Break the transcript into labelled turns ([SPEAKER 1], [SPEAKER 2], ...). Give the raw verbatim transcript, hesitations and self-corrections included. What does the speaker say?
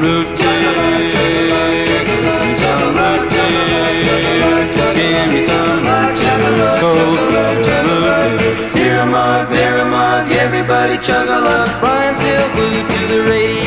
[SPEAKER 1] root beer. Give me some root beer. Give me some root beer. Cold root beer. Here a mug, there a mug, everybody chug a lug. Brian's still glued to the radio.